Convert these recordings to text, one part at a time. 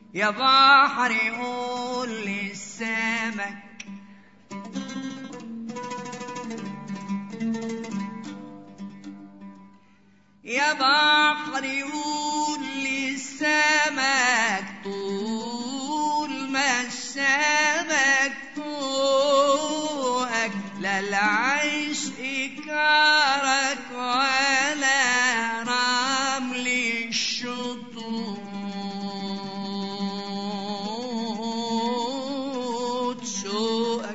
يا بحر قول للسمك يا بحر قول للسمك طول ما السمك فوقك لا العيش إكارك ولا رمل الشطوط شوقك.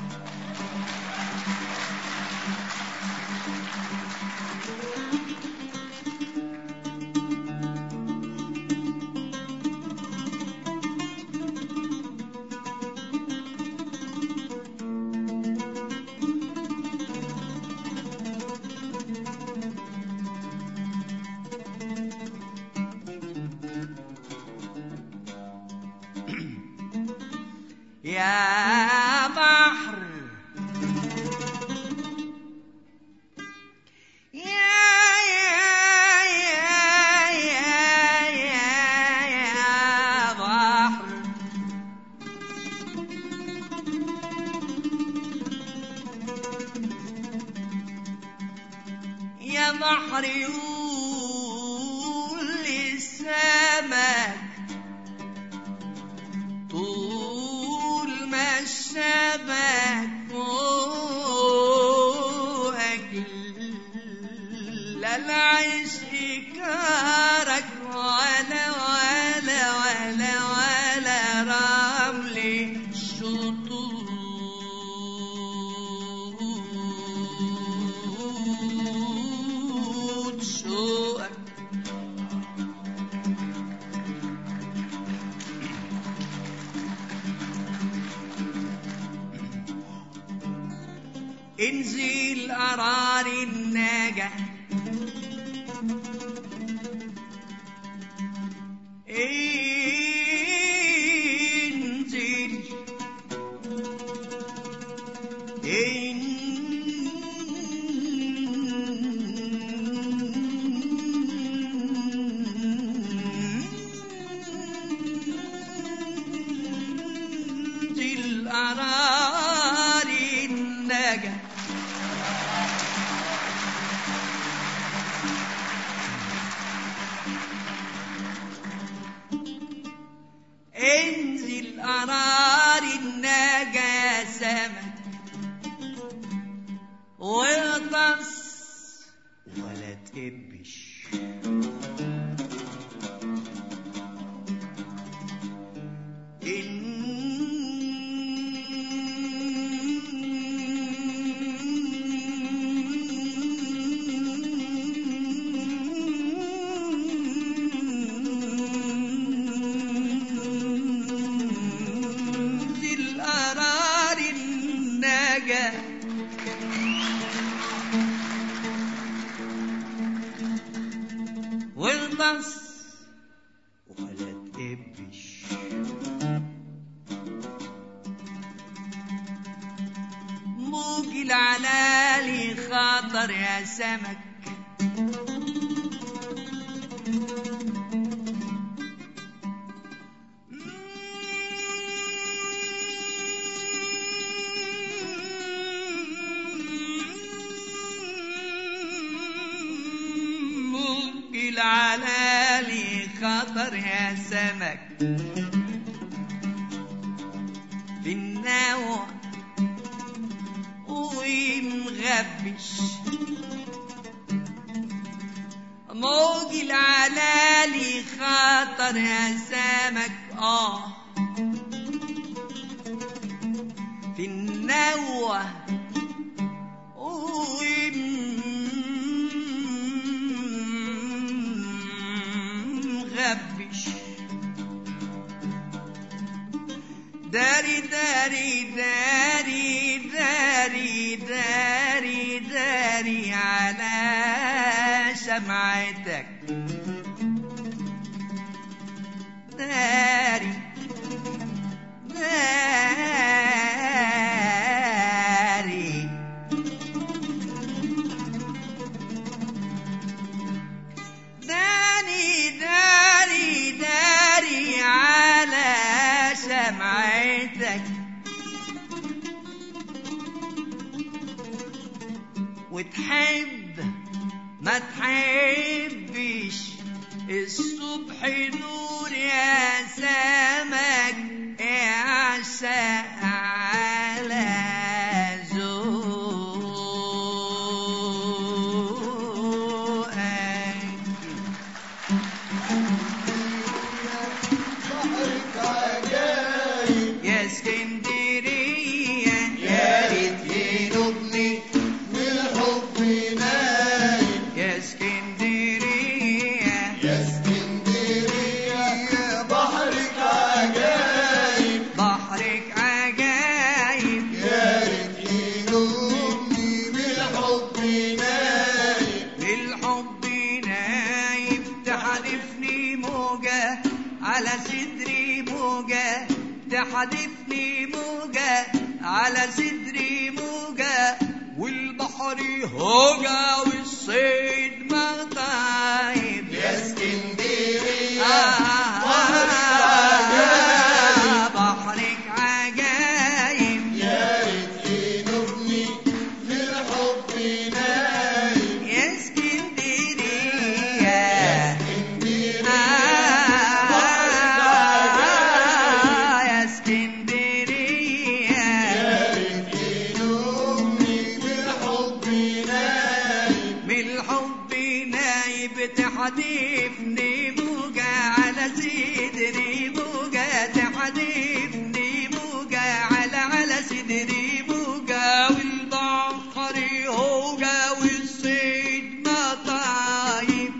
يا بحر يا بحر يا بحر قول للسمك السمك فوقك لا العيش إكارك ولا رمل شطوط شوقك. انزل قرار النجا انزل انزل قرار النجا انزل قرار النجا سمك واغطس ولا تقبش واغطس ولا تقبش موج العلالي خطر يا سمك العلالي خطر يا سمك في النوع ومغبش موج العلالي خطر يا سمك في النوع داري داري داري داري داري داري على شمعتك داري داري داري داري داري على وتحب ما تحبش الصبح نور يا سمك اعشق على تحدفني موجة على صدري موجة والبحر هوجة والصيد مغطايب يا اسكندرية بحرك عجايب يا ريت ينوبني في الحب نايم يا اسكندرية يا اسكندرية تحدفني موجة على صدري موجة تحدفني موجة على صدري موجة والبحر هوجة والصيد مطايب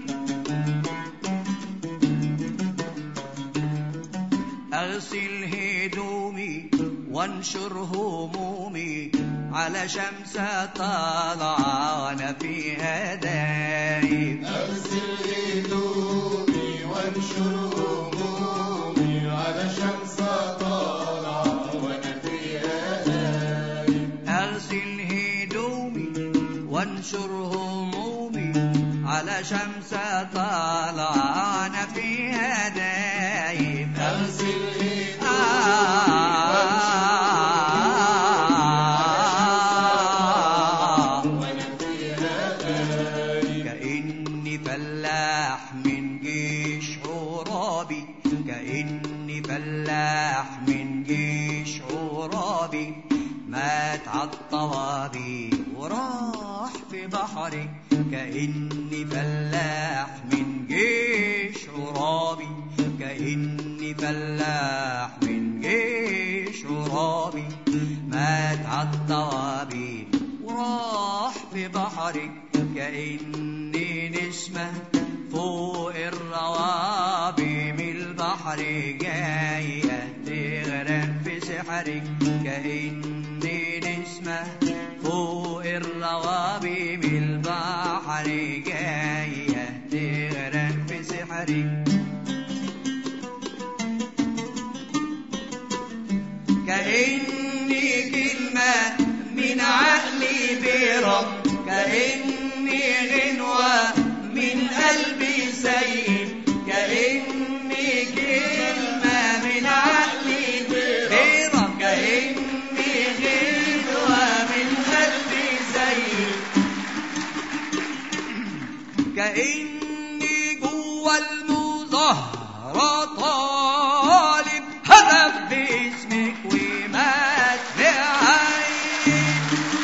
أغسل هدومي وانشر همومي على شمس طالعة وانا فيها دايب أغسل هدومي وانشر همومي على شمس طالعة وانا فيها دايب أغسل هدومي وانشر همومي على شمس طالعة وانا فيها دايب أغسل كأني فلاح من جيش عرابي مات عالطوابي وراح في بحري كأني فلاح من جيش عرابي كأني فلاح من جيش عرابي مات عالطوابي وراح في بحري كأني نسمة فوق الروابي من البحر جاية تغرق في سحرك كأني نسمة فوق الروابي من البحر جاية تغرق في سحرك كأني كلمة من عقلي برب كأني غنوة من قلبي سيد كأني كلمة من عقلي برب كأني غنوة من قلبي سيد كأني جوا المظاهرة طالب هدف باسمك ومات بعين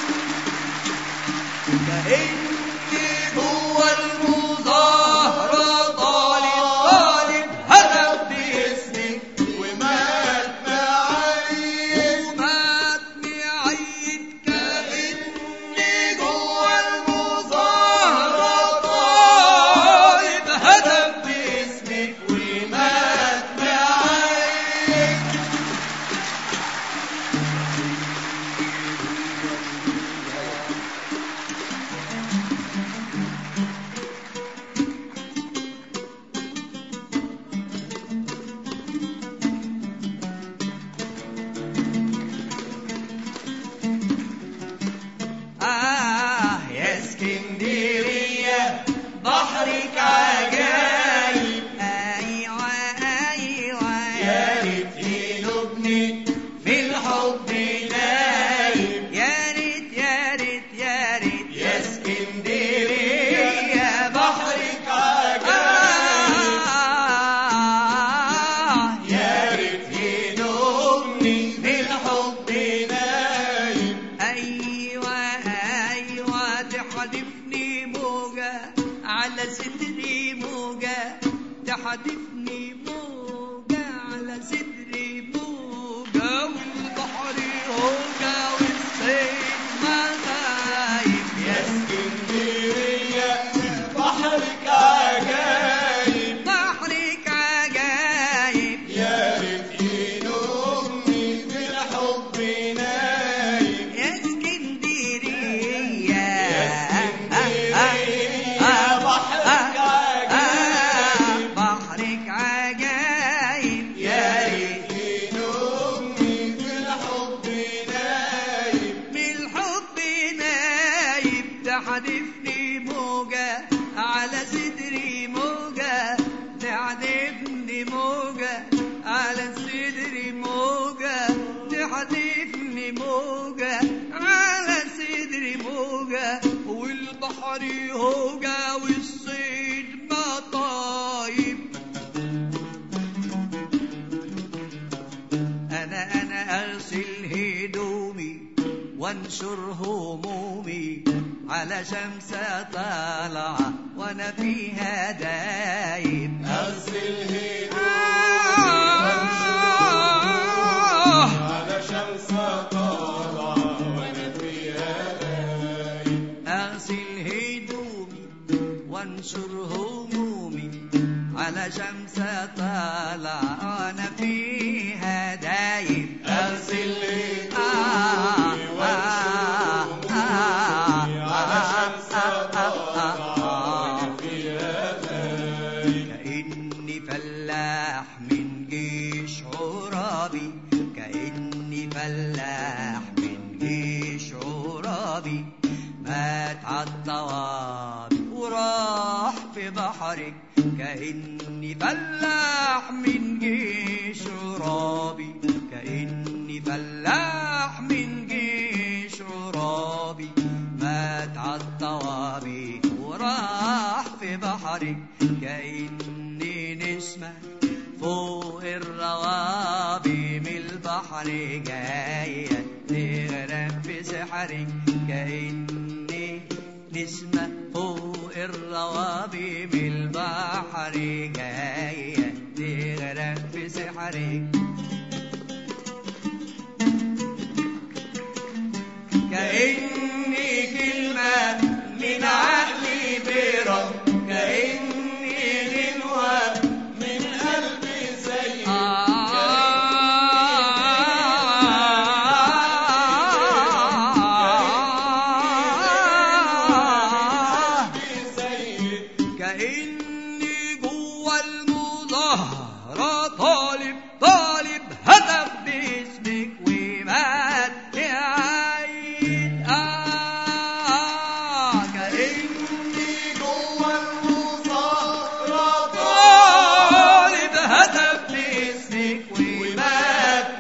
كأني جوا المظاهرة طالب هدف باسمك ومات بعين ومات بعيد كأني جوا المظاهرة طالب هدف باسمك موجة تحدفني موجة على صدري موجة والبحر هوجة والصيد مغايب يا اسكندرية بحرك عجايب بحرك عجايب يا ريت ينومني بالحب نايم يا اسكندرية يا اسكندرية بحرك عجايب بحرك عجايب يا ريت ينومني بالحب نايم من الحب نايب تحدفني موجة على صدري موجة تحدفني موجة على صدري موجة تحدفني موجة على صدري موجة والبحر هوجة والصيد مطايب أنا أغسل هدومي وانشر همومي على شمس طالعة وأنا فيها دايب أغسل هدومي على شمس طالعة وأنا فيها دايب أغسل هدومي وانشر همومي على شمس طالعة وأنا فيها دايب أغسل هدومي وانشر على شمس طالعة وأنا فيها دايب كأني فلاح من جيش عرابي كأني فلاح من جيش عرابي مات عالطوابي وراح في بحرك كأني فلاح من جيش عرابي كأني فلاح من جيش عرابي مات عالطوابي وراح في بحرك كأني نسمة فوق الروابي من البحر جاية تغرق في سحرك كأني نسمة فوق الروابي من البحر جاية تغرق في سحرك كأني كلمة من عقلي برد كأني غنوة من قلبي زيك كأني جوا المظاهرة طالب هدف باسمك ومات يعيد كأني جوا المظاهرة طالب هدف باسمك ومات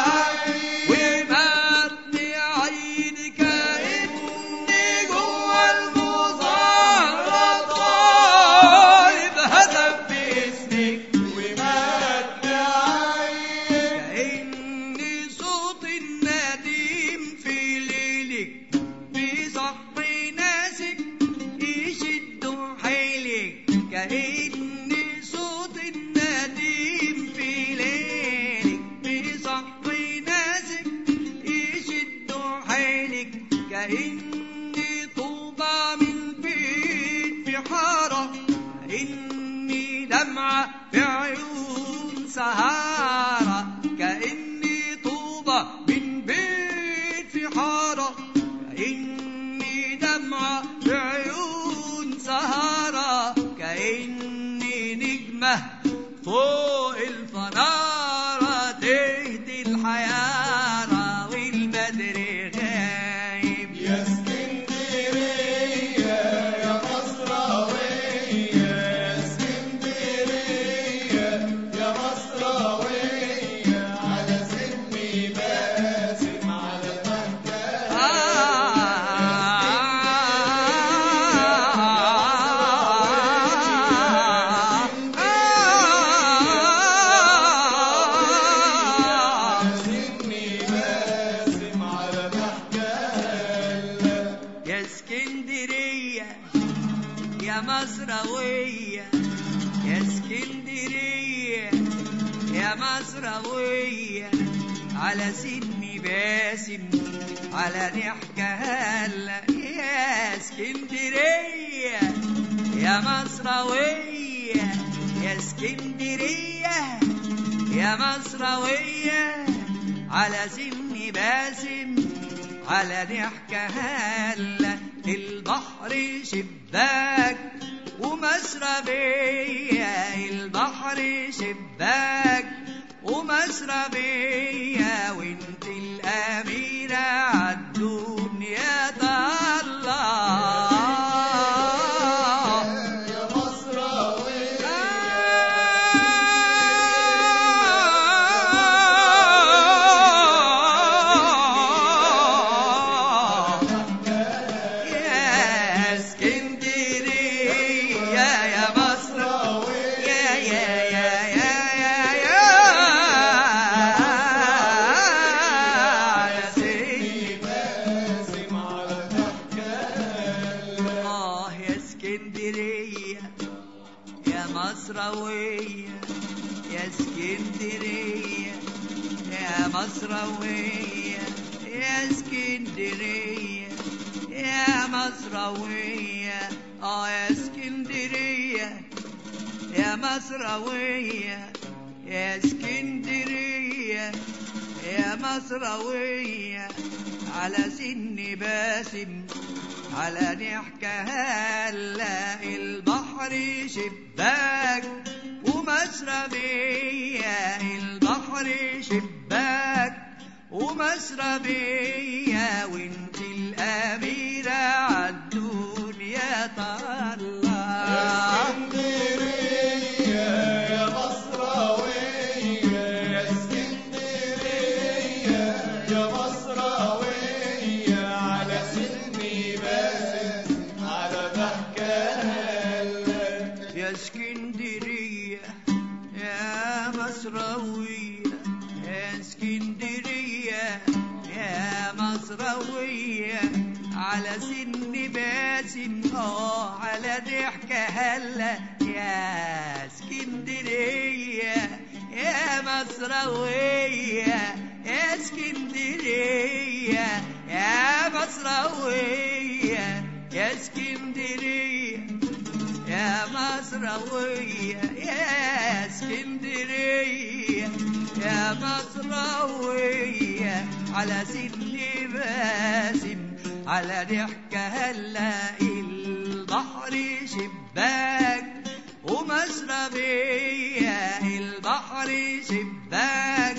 يعيد كأني جوا المظاهرة طالب هدف باسمك ومات نعيم كأني صوت النديم في ليلك بصحي ناسك يشدوا حيلك كأني صوت النديم في ليلك بصحي ناسك يشدوا حيلك كأني طوبة من بيت في حارة كأني دمعة في عيون سهارة كأني طوبة من بيت في حارة كأني دمعة في عيون سهارة كأني نجمة فوق الفنارة تهدي الحيارة والبدر غايب يا اسكندرية يا مصراوية يا اسكندرية يا مصراوية على سني باسم على مهداية على سن باسم على ضحكة هلا يا اسكندرية يا مصراوية يا اسكندرية يا مصراوية على سن باسم على ضحكة هلا البحر شباك ومشربية البحر شباك ومشربية وانت الأميرة عالدنيا طلع يا مصراوية يا اسكندرية يا مصراوية يا سيدي باسم على ضحكة يا اسكندرية يا مصراوية يا اسكندرية يا مصراوية يا اسكندرية يا مصراوية يا اسكندرية يا مصراوية يا اسكندرية يا مصراوية على سن باسم على ضحكة هلا البحر شباك ومشربية البحر شباك ومشربية وانت الأميرة عالدنيا طلع اسكندرية يا مصراوية يا اسكندرية يا مصراوية على سني باسم على ضحكة هلا يا اسكندرية يا مصراوية يا اسكندرية يا مصراوية على سن باسم على ضحكة هلا يا اسكندرية يا مصراوية يا اسكندرية يا مصراوية يا اسكندرية يا مصراوية يا اسكندرية يا مصراوية على سن باسم على ضحكة هلا البحر شباك ومشربية البحر شباك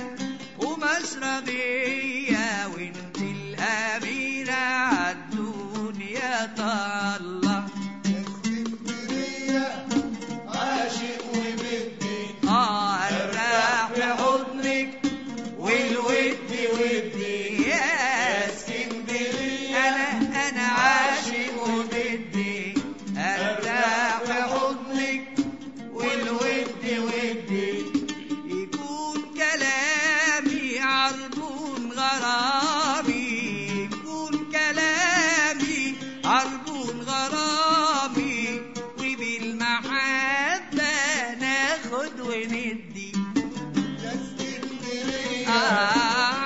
ومشربية وانت الأميرة عالدنيا طلع اسكندرية عاشق وبدي ارتاح في حضنك والود ودي يا اسكندرية انا عاشق وبدي ارتاح في حضنك والود ودي يكون كلامي عربون غرامي يكون كلامي عربون غرامي وبالمحبة ناخد وندي يا اسكندرية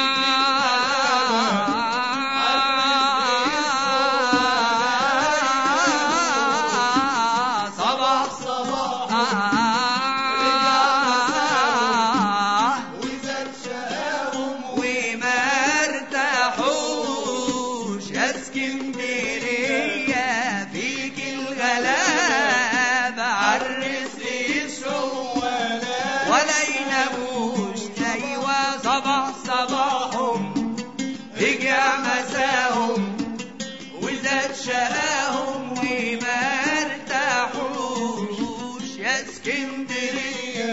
صباح وزاد شقاهم وما ارتاحوش يا اسكندرية فيك الغلابة عالرزق يسعوا ولا يناموش ايوه صباحهم رجع مساهم وزاد شقاهم وما ارتاحوش يا اسكندرية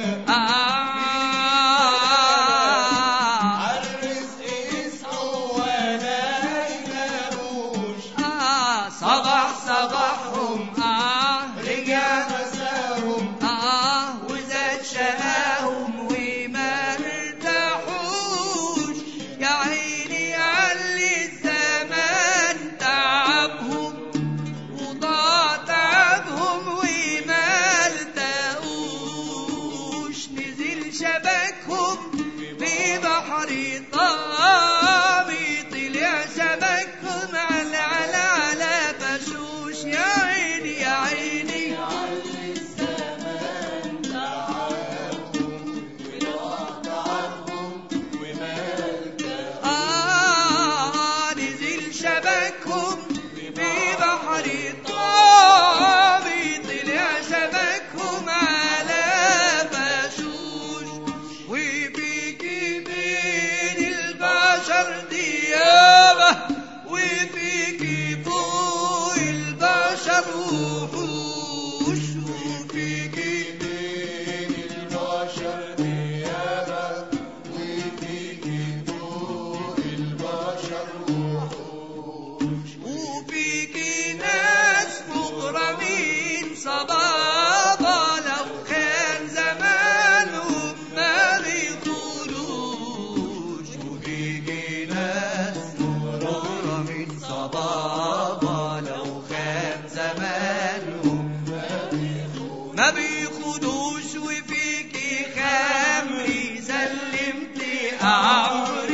عالرزق يسعوا ولا يناموش صباحهم رجع مساهم وزاد شقاهم وما ارتاحوش يا عيني علي الزمان تعبهم وضاع تعبهم وما ارتاحوش قدوش وفيكي خمري سلمت أعمري